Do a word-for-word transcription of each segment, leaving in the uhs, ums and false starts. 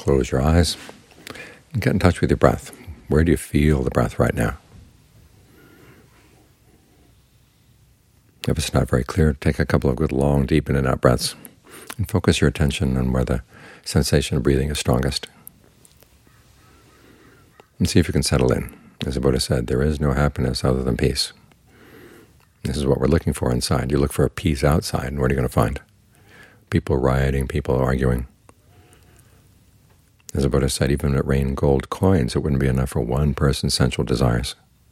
close your eyes and get in touch with your breath. Where do you feel the breath right now? If it's not very clear, take a couple of good long, deep in and out breaths and focus your attention on where the sensation of breathing is strongest. And see if you can settle in. As the Buddha said, there is no happiness other than peace. This is what we're looking for inside. You look for a peace outside, and what are you going to find? People rioting, people arguing. As the Buddha said, even if it rained gold coins, it wouldn't be enough for one person's sensual desires.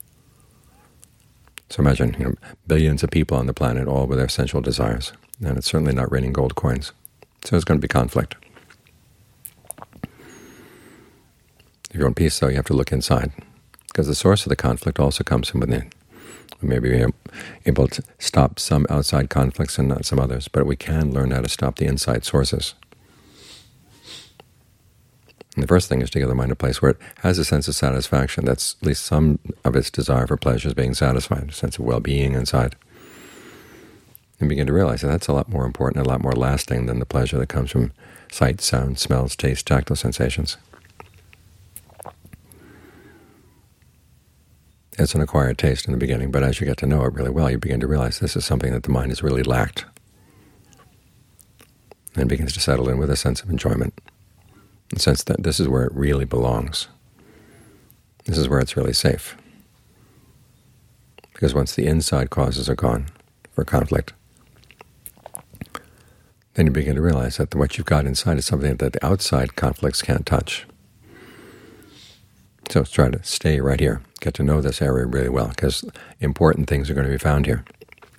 So imagine, you know, billions of people on the planet, all with their sensual desires, and it's certainly not raining gold coins. So there's going to be conflict. If you want peace, though, you have to look inside, because the source of the conflict also comes from within. We may be able to stop some outside conflicts and not some others, but we can learn how to stop the inside sources. And the first thing is to give the mind a place where it has a sense of satisfaction. That's at least some of its desire for pleasure is being satisfied, a sense of well-being inside. And begin to realize that that's a lot more important, a lot more lasting than the pleasure that comes from sight, sound, smells, taste, tactile sensations. It's an acquired taste in the beginning, but as you get to know it really well, you begin to realize this is something that the mind has really lacked, and it begins to settle in with a sense of enjoyment, a sense that this is where it really belongs. This is where it's really safe. Because once the inside causes are gone for conflict, then you begin to realize that what you've got inside is something that the outside conflicts can't touch. So let's try to stay right here, get to know this area really well, because important things are going to be found here.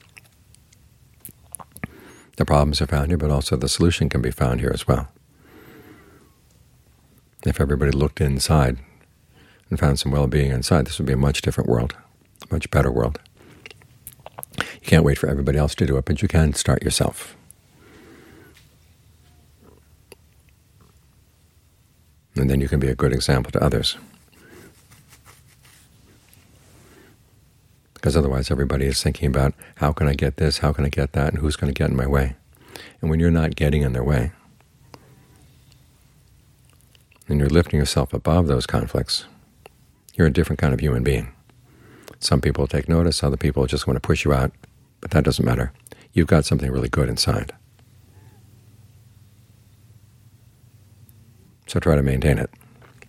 The problems are found here, but also the solution can be found here as well. If everybody looked inside and found some well-being inside, this would be a much different world, a much better world. You can't wait for everybody else to do it, but you can start yourself. And then you can be a good example to others. Because otherwise everybody is thinking about how can I get this, how can I get that, and who's going to get in my way. And when you're not getting in their way, and you're lifting yourself above those conflicts, you're a different kind of human being. Some people take notice, other people just want to push you out, but that doesn't matter. You've got something really good inside. So try to maintain it.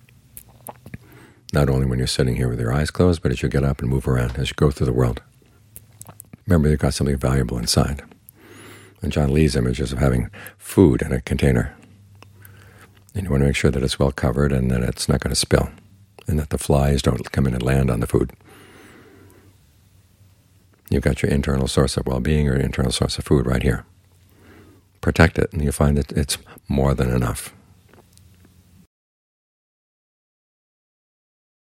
Not only when you're sitting here with your eyes closed, but as you get up and move around, as you go through the world. Remember, you've got something valuable inside. And John Lee's image is of having food in a container. And you want to make sure that it's well covered and that it's not going to spill, and that the flies don't come in and land on the food. You've got your internal source of well-being or your internal source of food right here. Protect it, and you'll find that it's more than enough.